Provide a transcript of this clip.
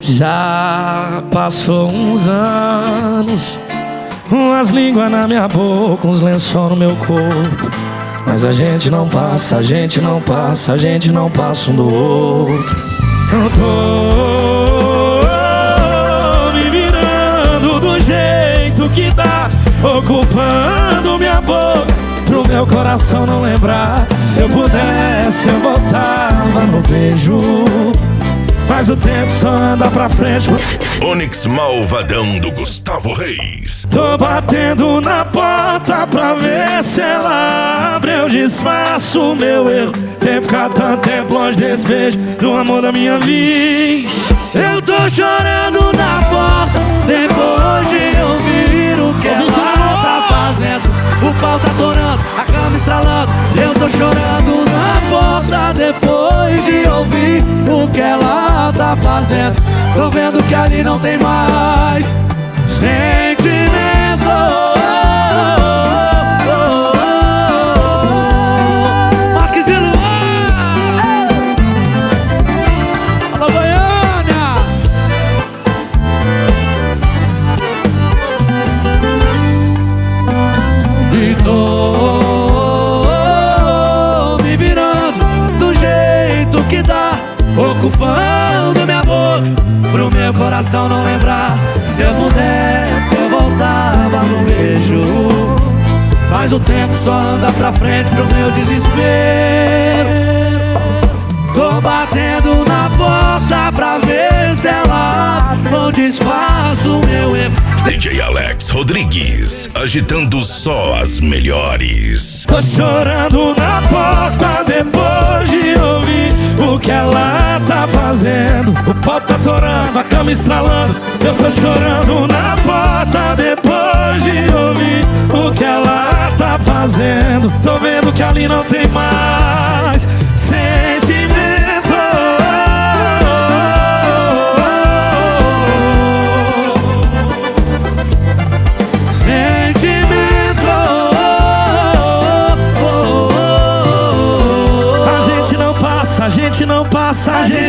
Já passou uns anos, umas línguas na minha boca, uns lençol no meu corpo. Mas a gente não passa, a gente não passa, a gente não passa um do outro. Eu tô me virando do jeito que dá, ocupando minha boca pro meu coração não lembrar. Se eu pudesse eu voltava no beijo, mas o tempo só anda pra frente. Onix Malvadão do Gustavo Reis. Tô batendo na porta pra ver se ela abre. Eu desfaço o meu erro, ter ficado tanto tempo longe desse beijo, do amor da minha vida. Eu tô chorando na porta depois de ouvir o que ela tá fazendo. O pau tá torando, a cama estralando. Eu tô chorando na porta depois de ouvir o que ela tá fazendo. Tô vendo que ali não tem mais sentimento. Marques e Luan, alô Goiânia. E tô me virando do jeito que dá, ocupando minha boca pro meu coração não lembrar. Se eu pudesse eu voltava no beijo, mas o tempo só anda pra frente pro meu desespero. Tô batendo na porta pra ver se ela não desfaz o meu erro. DJ Alex Rodrigues, agitando só as melhores. Tô chorando na porta depois de ouvir o que ela tá fazendo. O pau tá torando, a cama estralando. Eu tô chorando na porta depois de ouvir o que ela tá fazendo. Tô vendo que ali não tem mais sentimento. A gente não passa, a